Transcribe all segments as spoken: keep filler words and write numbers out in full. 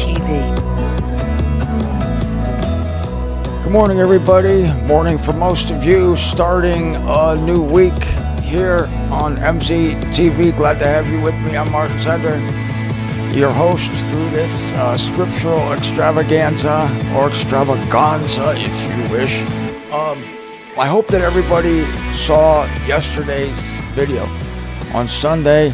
T V. Good morning, everybody. Morning for most of you. Starting a new week here on M Z T V. Glad to have you with me. I'm Martin Zender, your host through this uh, scriptural extravaganza, or extravaganza, if you wish. Um, I hope that everybody saw yesterday's video. On Sunday,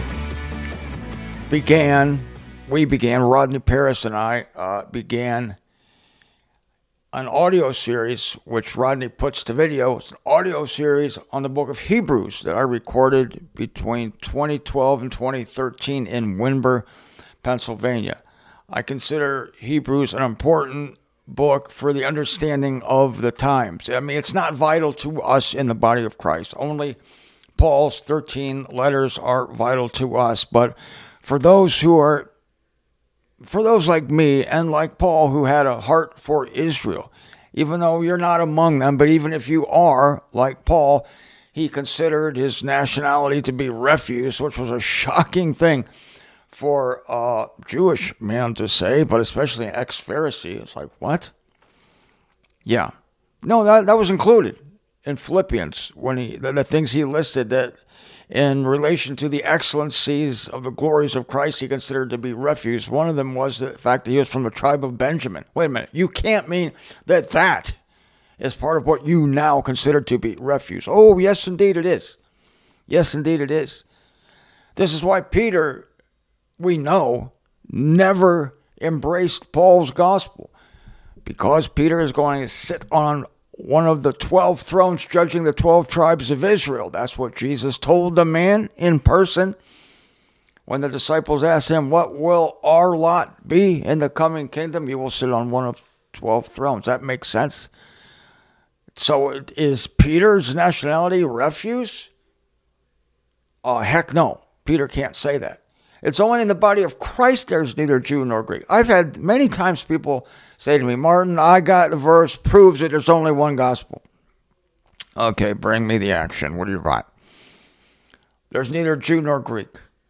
began, we began, Rodney Paris and I uh, began an audio series, which Rodney puts to video. It's an audio series on the book of Hebrews that I recorded between twenty twelve and twenty thirteen in Windber, Pennsylvania. I consider Hebrews an important book for the understanding of the times. I mean, it's not vital to us in the body of Christ. Only Paul's thirteen letters are vital to us. But for those who are For those like me and like Paul who had a heart for Israel, even though you're not among them, but even if you are, like Paul, he considered his nationality to be refuse, which was a shocking thing for a Jewish man to say, but especially an ex-Pharisee. It's like, what? Yeah. No, that, that was included in Philippians, when he the, the things he listed that in relation to the excellencies of the glories of Christ, he considered to be refuse. One of them was the fact that he was from the tribe of Benjamin. Wait a minute. You can't mean that that is part of what you now consider to be refuse. Oh, yes, indeed it is. Yes, indeed it is. This is why Peter, we know, never embraced Paul's gospel, because Peter is going to sit on one of the twelve thrones judging the twelve tribes of Israel. That's what Jesus told the man in person when the disciples asked him, what will our lot be in the coming kingdom? You will sit on one of twelve thrones. That makes sense. So is Peter's nationality refuse? Oh, heck no. Peter can't say that. It's only in the body of Christ there's neither Jew nor Greek. I've had many times people say to me, Martin, I got the verse, proves that there's only one gospel. Okay, bring me the action. What do you got? There's neither Jew nor Greek.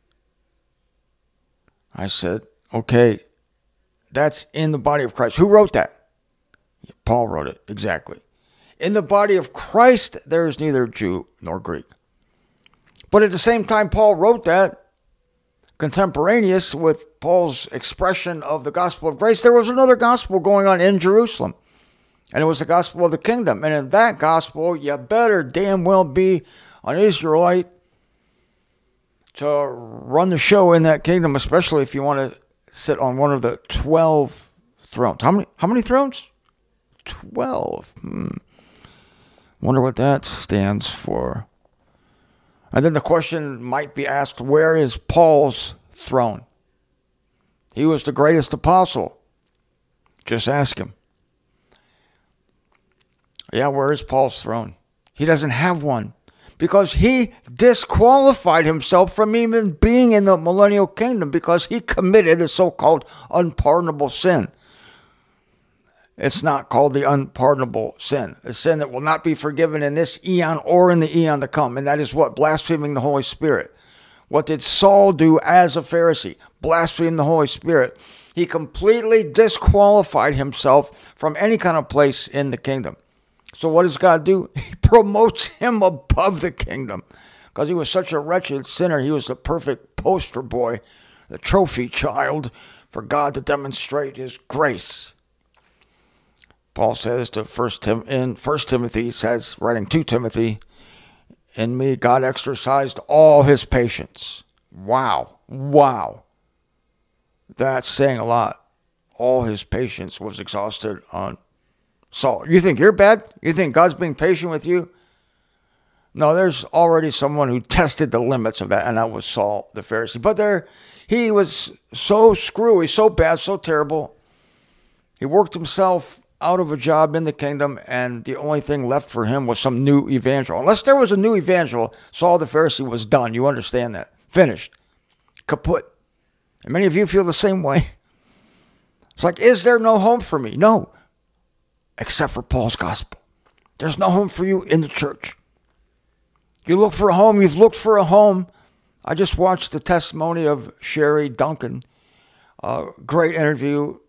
I said, okay, that's in the body of Christ. Who wrote that? Paul wrote it, exactly. In the body of Christ, there is neither Jew nor Greek. But at the same time Paul wrote that, contemporaneous with Paul's expression of the gospel of grace, there was another gospel going on in Jerusalem. And it was the gospel of the kingdom. And in that gospel, you better damn well be an Israelite to run the show in that kingdom, especially if you want to sit on one of the twelve thrones. How many, how many thrones? twelve. Hmm. Wonder what that stands for. And then the question might be asked, where is Paul's throne? He was the greatest apostle. Just ask him. Yeah, where is Paul's throne? He doesn't have one, because he disqualified himself from even being in the millennial kingdom because he committed a so-called unpardonable sin. It's not called the unpardonable sin, a sin that will not be forgiven in this eon or in the eon to come. And that is what? Blaspheming the Holy Spirit. What did Saul do as a Pharisee? Blaspheme the Holy Spirit. He completely disqualified himself from any kind of place in the kingdom. So what does God do? He promotes him above the kingdom. Because he was such a wretched sinner, he was the perfect poster boy, the trophy child for God to demonstrate his grace. Paul says to First Tim in First Timothy, he says, writing to Timothy, in me God exercised all his patience. Wow. Wow. That's saying a lot. All his patience was exhausted on Saul. You think you're bad? You think God's being patient with you? No, there's already someone who tested the limits of that, and that was Saul the Pharisee. But there, he was so screwy, so bad, so terrible. He worked himself out of a job in the kingdom, and the only thing left for him was some new evangel. Unless there was a new evangel, Saul the Pharisee was done. You understand that? Finished. Kaput. And many of you feel the same way. It's like, is there no home for me? No. Except for Paul's gospel. There's no home for you in the church. You look for a home, you've looked for a home. I just watched the testimony of Sherry Duncan. Uh, great interview.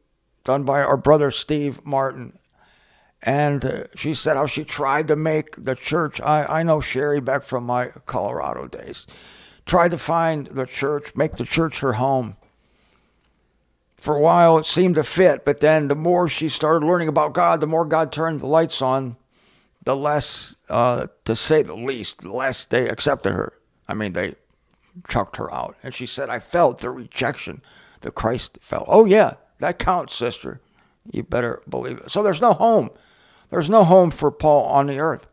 done by our brother Steve Martin. And uh, she said how she tried to make the church. I, I know Sherry back from my Colorado days. Tried to find the church, make the church her home. For a while, it seemed to fit. But then the more she started learning about God, the more God turned the lights on, the less, uh, to say the least, the less they accepted her. I mean, they chucked her out. And she said, I felt the rejection that Christ felt. Oh, yeah, that counts, sister. You better believe it. So there's no home. There's no home for Paul on the earth.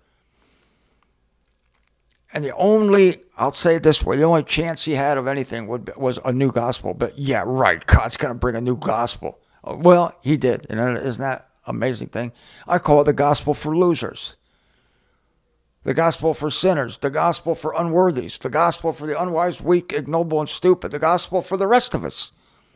And the only, I'll say it this way, the only chance he had of anything would be, was a new gospel. But yeah, right, God's going to bring a new gospel. Well, he did. And isn't that an amazing thing? I call it the gospel for losers. The gospel for sinners. The gospel for unworthies. The gospel for the unwise, weak, ignoble, and stupid. The gospel for the rest of us.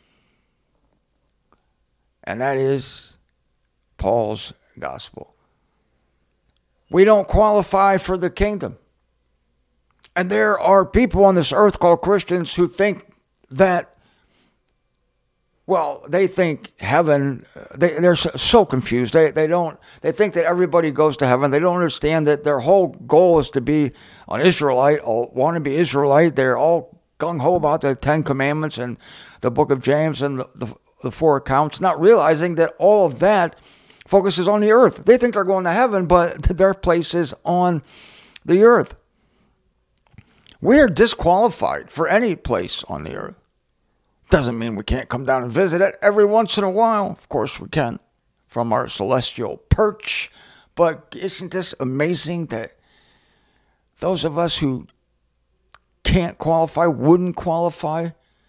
And that is Paul's gospel. We don't qualify for the kingdom. And there are people on this earth called Christians who think that, well, they think heaven, they, they're so confused. They, they don't, they think that everybody goes to heaven. They don't understand that their whole goal is to be an Israelite or want to be Israelite. They're all gung-ho about the Ten Commandments and the book of James and the, the the four accounts, not realizing that all of that focuses on the earth. They think they're going to heaven, but their place is on the earth. We are disqualified for any place on the earth. Doesn't mean we can't come down and visit it every once in a while. Of course we can, from our celestial perch. But isn't this amazing that those of us who can't qualify, wouldn't qualify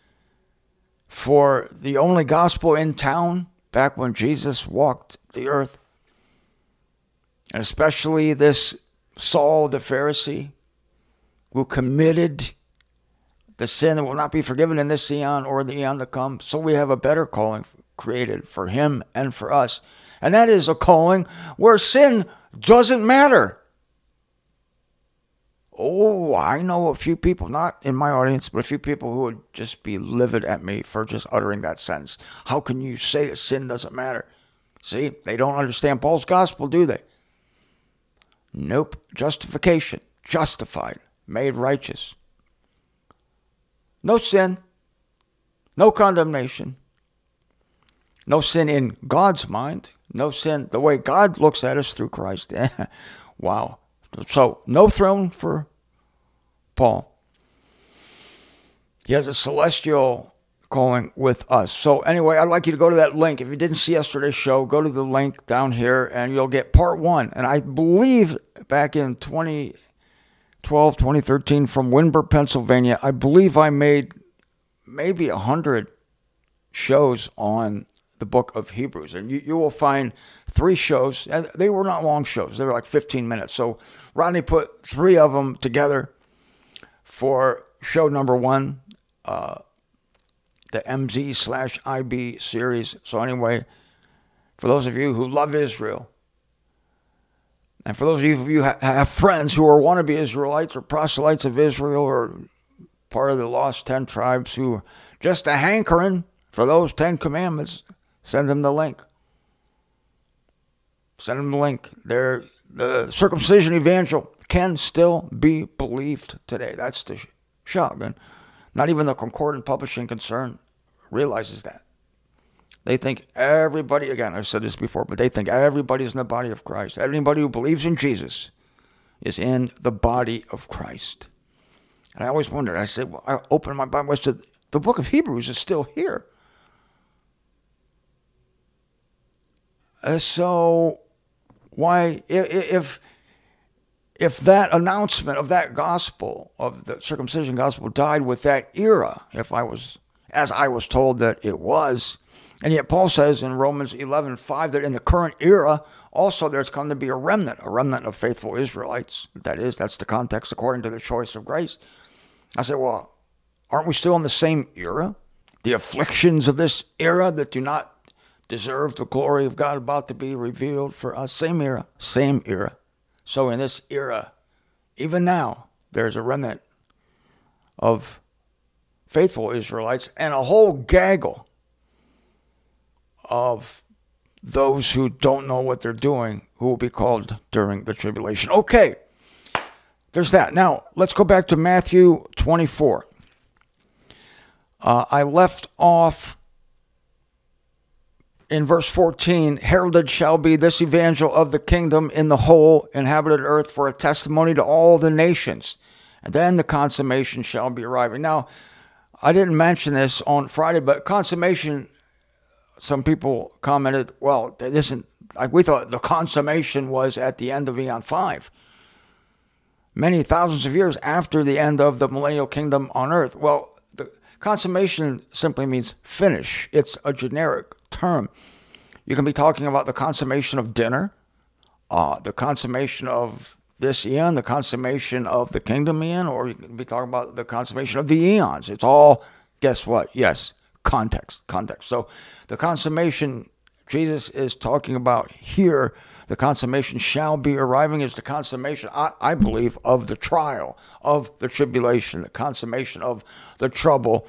for the only gospel in town back when Jesus walked the earth? And especially this Saul the Pharisee, who committed the sin that will not be forgiven in this eon or the eon to come. So we have a better calling created for him and for us. And that is a calling where sin doesn't matter. Oh, I know a few people, not in my audience, but a few people who would just be livid at me for just uttering that sentence. How can you say that sin doesn't matter? See, they don't understand Paul's gospel, do they? Nope. Justification. Justified. Made righteous. No sin. No condemnation. No sin in God's mind. No sin the way God looks at us through Christ. Wow. So, no throne for Paul. He has a celestial calling with us. So, anyway, I'd like you to go to that link. If you didn't see yesterday's show, go to the link down here and you'll get part one. And I believe back in twenty twelve, twenty thirteen from Windber, Pennsylvania, I believe I made maybe a hundred shows on the book of Hebrews. And you, you will find three shows. And they were not long shows. They were like fifteen minutes. So Rodney put three of them together for show number one, uh, the M Z slash I B series. So anyway, for those of you who love Israel, and for those of you who have friends who are wannabe Israelites or proselytes of Israel or part of the lost ten tribes who are just a hankering for those Ten Commandments, send them the link. Send them the link. They're, the circumcision evangel can still be believed today. That's the shock. And not even the Concordant Publishing concern realizes that. They think everybody, again, I've said this before, but they think everybody's in the body of Christ. Everybody who believes in Jesus is in the body of Christ. And I always wondered, I said, well, I opened my Bible, I said, the book of Hebrews is still here. Uh, so why, if if that announcement of that gospel, of the circumcision gospel, died with that era, if I was, as I was told that it was, and yet Paul says in Romans eleven five that in the current era, also there's come to be a remnant, a remnant of faithful Israelites. That is, that's the context according to the choice of grace. I said, well, aren't we still in the same era? The afflictions of this era that do not deserve the glory of God about to be revealed for us. Same era, same era. So in this era, even now, there's a remnant of faithful Israelites and a whole gaggle of those who don't know what they're doing, who will be called during the tribulation. Okay, there's that. Now, let's go back to Matthew twenty-four. Uh, I left off in verse fourteen, heralded shall be this evangel of the kingdom in the whole inhabited earth for a testimony to all the nations. And then the consummation shall be arriving. Now, I didn't mention this on Friday, but consummation, some people commented, well, that isn't, like we thought the consummation was at the end of Eon five. Many thousands of years after the end of the millennial kingdom on earth. Well, the consummation simply means finish. It's a generic term. You can be talking about the consummation of dinner, uh, the consummation of this eon, the consummation of the kingdom eon, or you can be talking about the consummation of the eons. It's all, guess what? Yes, context, context. So the consummation Jesus is talking about here, the consummation shall be arriving, is the consummation, I, I believe, of the trial, of the tribulation, the consummation of the trouble.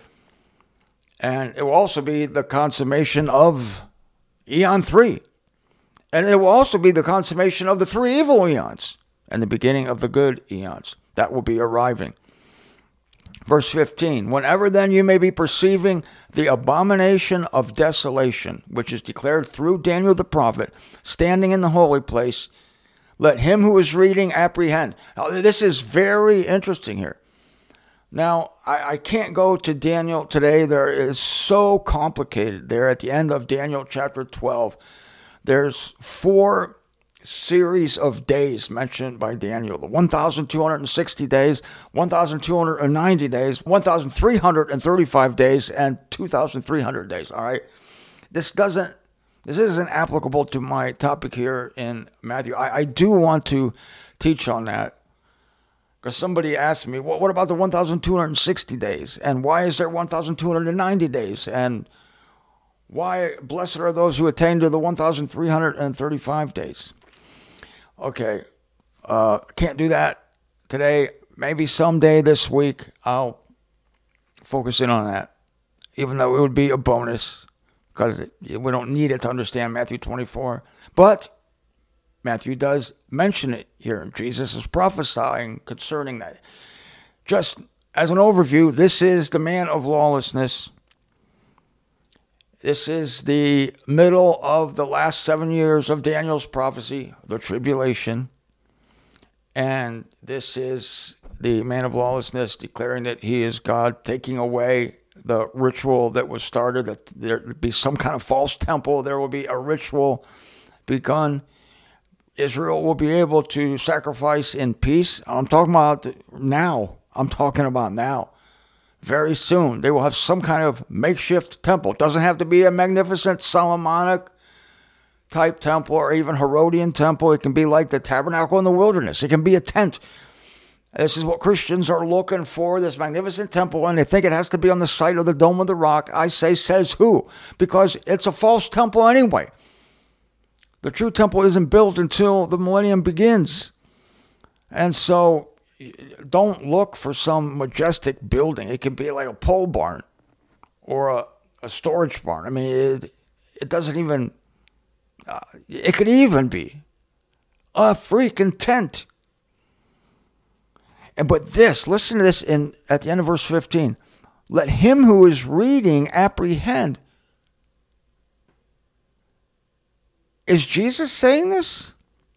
And it will also be the consummation of Eon three. And it will also be the consummation of the three evil eons and the beginning of the good eons. That will be arriving. Verse fifteen, whenever then you may be perceiving the abomination of desolation, which is declared through Daniel the prophet, standing in the holy place, let him who is reading apprehend. Now, this is very interesting here. Now, I, I can't go to Daniel today. There is so complicated there at the end of Daniel chapter twelve. There's four series of days mentioned by Daniel. The one thousand two hundred sixty days, one thousand two hundred ninety days, one thousand three hundred thirty-five days, and two thousand three hundred days. All right. This doesn't, this isn't applicable to my topic here in Matthew. I, I do want to teach on that. Because somebody asked me, well, what about the one thousand two hundred sixty days? And why is there one thousand two hundred ninety days? And why blessed are those who attain to the one thousand three hundred thirty-five days? Okay, uh, can't do that today. Maybe someday this week I'll focus in on that, even though it would be a bonus because it, we don't need it to understand Matthew twenty-four. But Matthew does mention it here. Jesus is prophesying concerning that. Just as an overview, this is the man of lawlessness. This is the middle of the last seven years of Daniel's prophecy, the tribulation. And this is the man of lawlessness declaring that he is God, taking away the ritual that was started, that there would be some kind of false temple. There will be a ritual begun. Israel will be able to sacrifice in peace. I'm talking about now. I'm talking about now. Very soon, they will have some kind of makeshift temple. It doesn't have to be a magnificent Solomonic type temple or even Herodian temple. It can be like the tabernacle in the wilderness. It can be a tent. This is what Christians are looking for, this magnificent temple, and they think it has to be on the site of the Dome of the Rock. I say, says who? Because it's a false temple anyway. The true temple isn't built until the millennium begins. And so don't look for some majestic building. It can be like a pole barn or a, a storage barn. I mean, it, it doesn't even, uh, it could even be a freaking tent. And but this, listen to this in at the end of verse fifteen. Let him who is reading apprehend. Is Jesus saying this?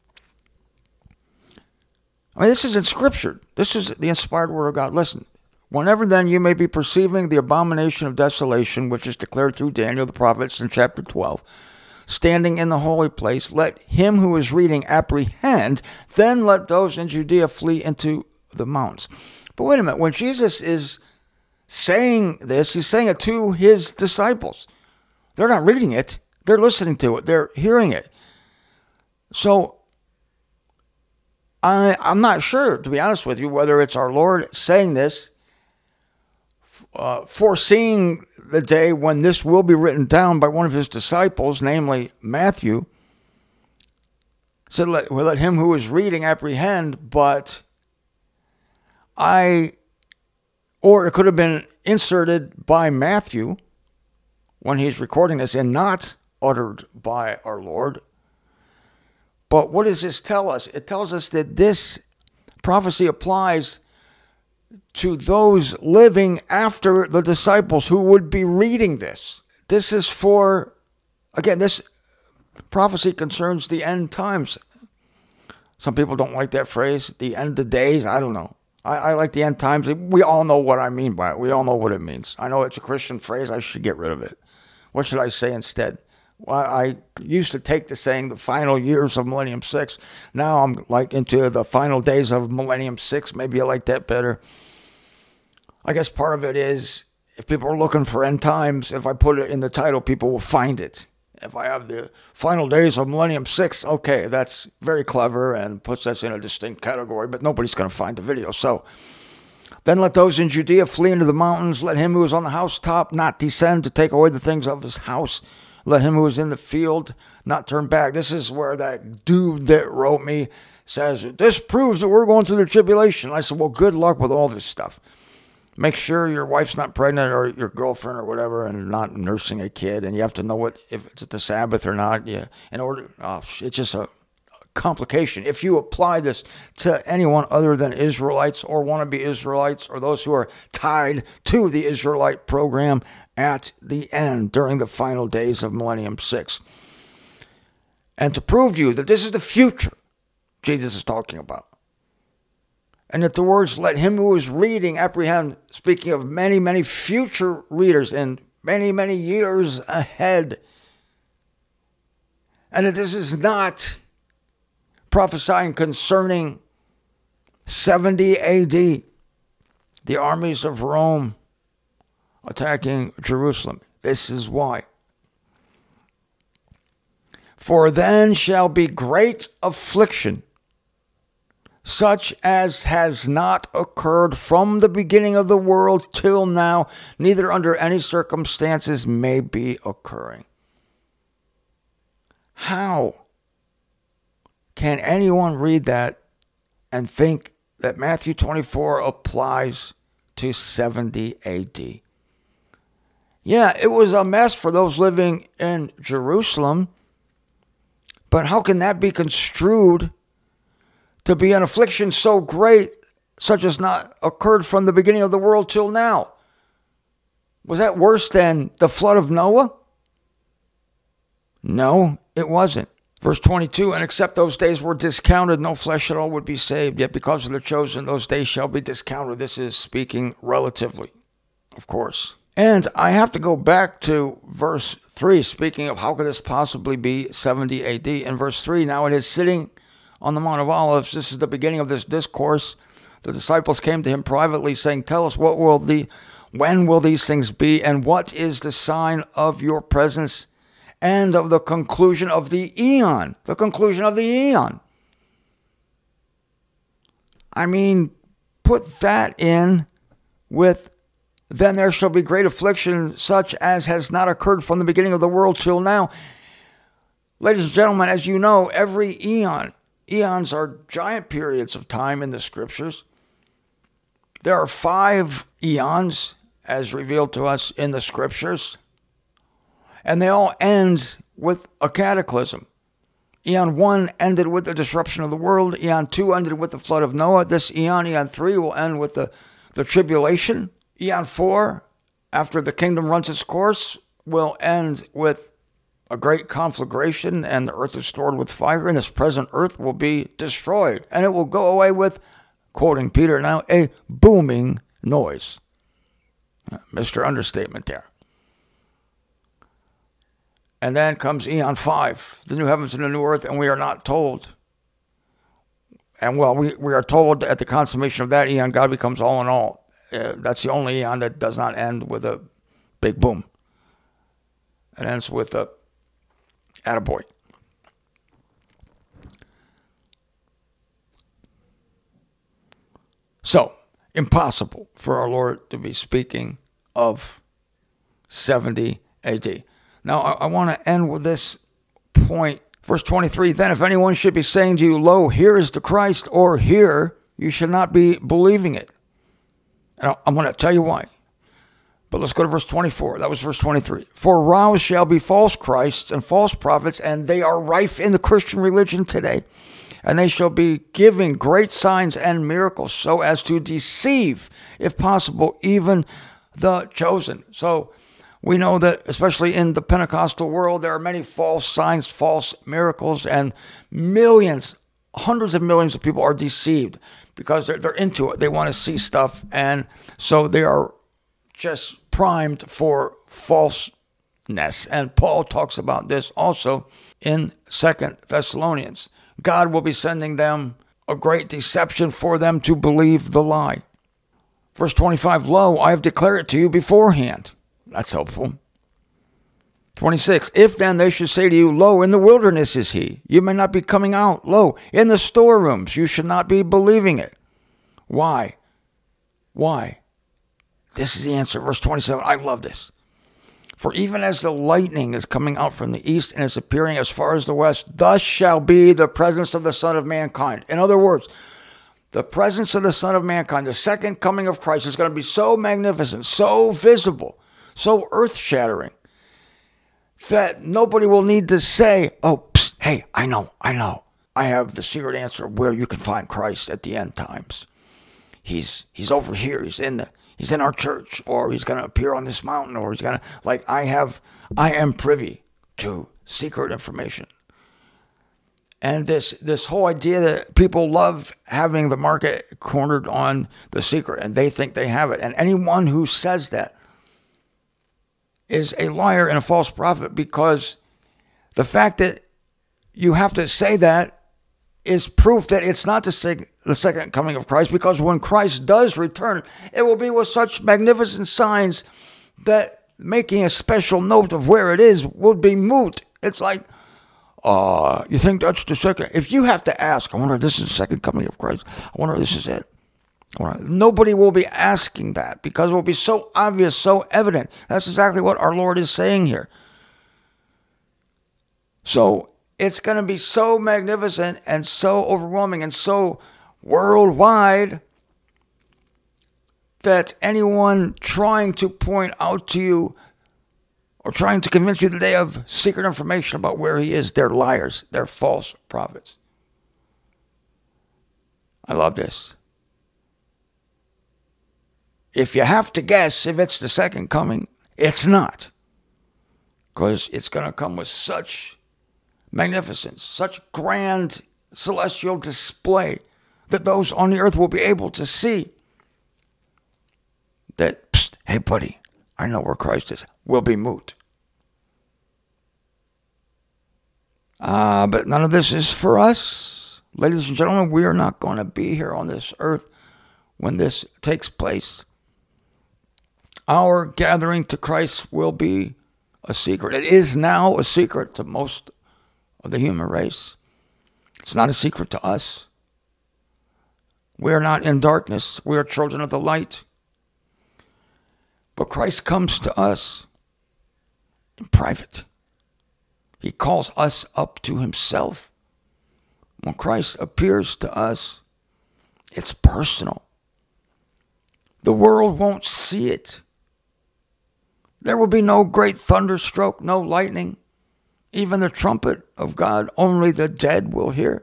I mean, this is in Scripture. This is the inspired word of God. Listen. Whenever then you may be perceiving the abomination of desolation, which is declared through Daniel the prophets in chapter twelve, standing in the holy place, let him who is reading apprehend, then let those in Judea flee into the mountains. But wait a minute. When Jesus is saying this, he's saying it to his disciples. They're not reading it. They're listening to it. They're hearing it. So I, I'm not sure, to be honest with you, whether it's our Lord saying this, uh, foreseeing the day when this will be written down by one of his disciples, namely Matthew. Said, let, let him who is reading apprehend, but I, or it could have been inserted by Matthew when he's recording this and not uttered by our Lord. But what does this tell us? It tells us that this prophecy applies to those living after the disciples who would be reading this. This is for, again, this prophecy concerns the end times. Some people don't like that phrase, the end of days. I don't know. I, I like the end times. We all know what I mean by it. We all know what it means. I know it's a Christian phrase. I should get rid of it. What should I say instead? Well, I used to take the saying the final years of Millennium six. Now I'm like into the final days of Millennium six. Maybe I like that better. I guess part of it is if people are looking for end times, if I put it in the title, people will find it. If I have the final days of Millennium six, okay, that's very clever and puts us in a distinct category, but nobody's going to find the video. So then let those in Judea flee into the mountains. Let him who is on the housetop not descend to take away the things of his house. Let him who is in the field not turn back. This is where that dude that wrote me says, this proves that we're going through the tribulation. I said, well, good luck with all this stuff. Make sure your wife's not pregnant or your girlfriend or whatever and not nursing a kid. And you have to know what if it's the Sabbath or not. Yeah, in order, oh, it's just a complication. If you apply this to anyone other than Israelites or wannabe Israelites or those who are tied to the Israelite program at the end during the final days of Millennium six. And to prove to you that this is the future Jesus is talking about. And that the words, let him who is reading apprehend, speaking of many, many future readers and many, many years ahead. And that this is not prophesying concerning seventy A D, the armies of Rome attacking Jerusalem. This is why. For then shall be great affliction, such as has not occurred from the beginning of the world till now, neither under any circumstances may be occurring. How can anyone read that and think that Matthew twenty-four applies to seventy A D? Yeah, it was a mess for those living in Jerusalem, but how can that be construed to be an affliction so great, such as not occurred from the beginning of the world till now? Was that worse than the flood of Noah? No, it wasn't. Verse twenty-two, and except those days were discounted, no flesh at all would be saved. Yet because of the chosen, those days shall be discounted. This is speaking relatively, of course. And I have to go back to verse three, speaking of how could this possibly be seventy A D. In verse three, now it is sitting on the Mount of Olives. This is the beginning of this discourse. The disciples came to him privately, saying, tell us, what will the, when will these things be, and what is the sign of your presence and of the conclusion of the eon? The conclusion of the eon. I mean, put that in with, then there shall be great affliction, such as has not occurred from the beginning of the world till now. Ladies and gentlemen, as you know, every eon, eons are giant periods of time in the scriptures. There are five eons, as revealed to us in the scriptures, and they all end with a cataclysm. Eon one ended with the disruption of the world. Eon two ended with the flood of Noah. This eon, eon three, will end with the, the tribulation. Eon four, after the kingdom runs its course, will end with a great conflagration, and the earth is stored with fire, and this present earth will be destroyed. And it will go away with, quoting Peter now, a booming noise. Mister Understatement there. And then comes Eon five, the new heavens and the new earth, and we are not told. And well, we, we are told at the consummation of that eon, God becomes all in all. Uh, that's the only eon that does not end with a big boom. It ends with a attaboy. So, impossible for our Lord to be speaking of seventy A D. Now, I, I want to end with this point. Verse twenty-three, then if anyone should be saying to you, lo, here is the Christ, or here, you should not be believing it. And I, I'm going to tell you why. But let's go to verse twenty-four. That was verse twenty-three. For roused shall be false Christs and false prophets, and they are rife in the Christian religion today. And they shall be giving great signs and miracles so as to deceive, if possible, even the chosen. So we know that, especially in the Pentecostal world, there are many false signs, false miracles, and millions, hundreds of millions of people are deceived because they're, they're into it. They want to see stuff, and so they are just primed for falseness. And Paul talks about this also in Second Thessalonians. God will be sending them a great deception for them to believe the lie. Verse twenty-five, lo, I have declared it to you beforehand. That's helpful. twenty-six, if then they should say to you, lo, in the wilderness is he, you may not be coming out. Lo, in the storerooms, you should not be believing it. Why? Why? This is the answer. Verse twenty-seven, I love this. For even as the lightning is coming out from the east and is appearing as far as the west, thus shall be the presence of the Son of Mankind. In other words, the presence of the Son of Mankind, the second coming of Christ, is going to be so magnificent, so visible, so earth-shattering, that nobody will need to say, oh, psst, hey, I know, I know. I have the secret answer where you can find Christ at the end times. He's he's over here. He's in the he's in our church, or he's going to appear on this mountain, or he's going to, like, I have, I am privy to secret information. And this this whole idea that people love having the market cornered on the secret, and they think they have it. And anyone who says that is a liar and a false prophet, because the fact that you have to say that is proof that it's not the, seg- the second coming of Christ, because when Christ does return, it will be with such magnificent signs that making a special note of where it is would be moot. It's like, uh, you think that's the second? If you have to ask, I wonder if this is the second coming of Christ. I wonder if this is it. Nobody will be asking that, because it will be so obvious, so evident. That's exactly what our Lord is saying here. So it's going to be so magnificent and so overwhelming and so worldwide that anyone trying to point out to you or trying to convince you that they have secret information about where he is, they're liars. They're false prophets. I love this. If you have to guess if it's the second coming, it's not. Because it's going to come with such magnificence, such grand celestial display that those on the earth will be able to see that, psst, hey buddy, I know where Christ is, will be moot. Uh, but none of this is for us. Ladies and gentlemen, we are not going to be here on this earth when this takes place. Our gathering to Christ will be a secret. It is now a secret to most of the human race. It's not a secret to us. We are not in darkness. We are children of the light. But Christ comes to us in private. He calls us up to himself. When Christ appears to us, it's personal. The world won't see it. There will be no great thunderstroke, no lightning. Even the trumpet of God, only the dead will hear.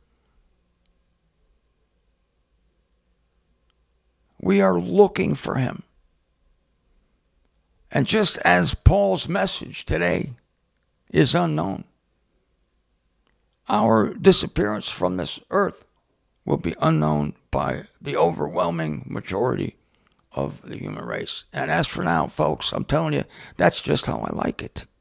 We are looking for him. And just as Paul's message today is unknown, our disappearance from this earth will be unknown by the overwhelming majority of the human race. And as for now, folks, I'm telling you, that's just how I like it.